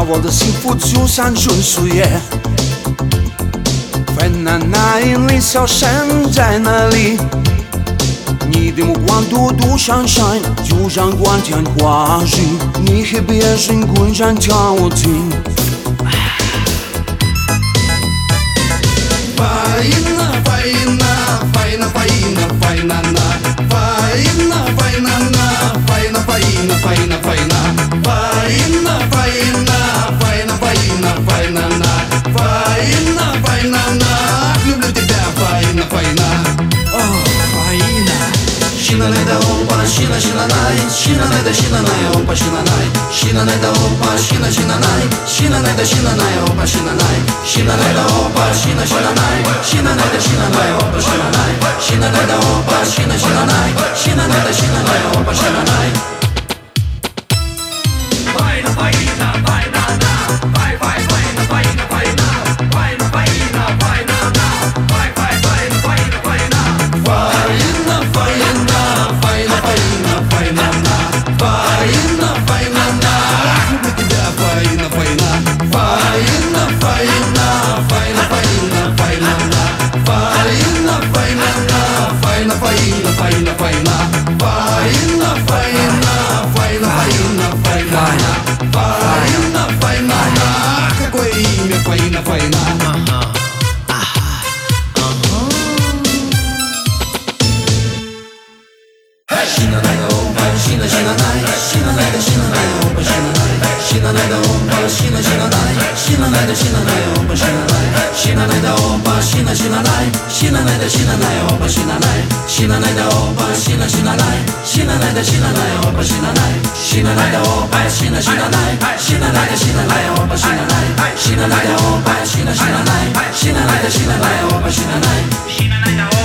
我的幸福就像纯树叶，烦恼那引力小山在哪里？你的目光多多闪闪，就像光天化日，你和别人滚上跳停。Faina, faina, faina, faina, faina, na. Faina, faina, na. Faina, faina, faina, faina. Faina, faina, faina, faina, faina, na. Faina, faina, na. Люблю тебя, faina, faina. Faina. Shina ne da opa, shina shina nai. Shina ne da shina nai, opa shina nai. Shina ne da opa, shina shina nai. Shina ne da shina nai, opa shina nai. Shina ne da opa, shina shina nai. Shina ne da shina nai, opa shina nai. Shina ne da opa, shina shina nai. Shina ne da shina nai, opa shina nai. Faina, faina, faina, na. Faina, faina, faina, faina. Faina, faina, faina, na. Faina, faina, faina, faina. Faina, faina, faina, faina, faina, na. Faina, faina, na. Люблю тебя, faina, faina. Faina, faina, faina, faina, faina, na. Faina, faina, na. Faina, faina, faina, faina. Faina, faina, faina, faina, faina. Faina, faina, на. Какое имя, faina, faina. Shina ne da opa, shina shina nai. Shina ne da shina nai, opa shina nai. Shina ne da opa, shina shina nai. Shina ne da shina nai, opa shina nai. Shina ne da opa, shina shina nai. Shina ne da shina nai, opa shina nai. Shina ne da opa, shina shina nai. Shina ne da shina nai, opa shina nai. Shina ne da opa, shina shina nai. Shina ne da shina nai, opa shina nai. Shina ne da opa, shina shina nai. Shina ne da shina nai, opa shina nai. Shina ne da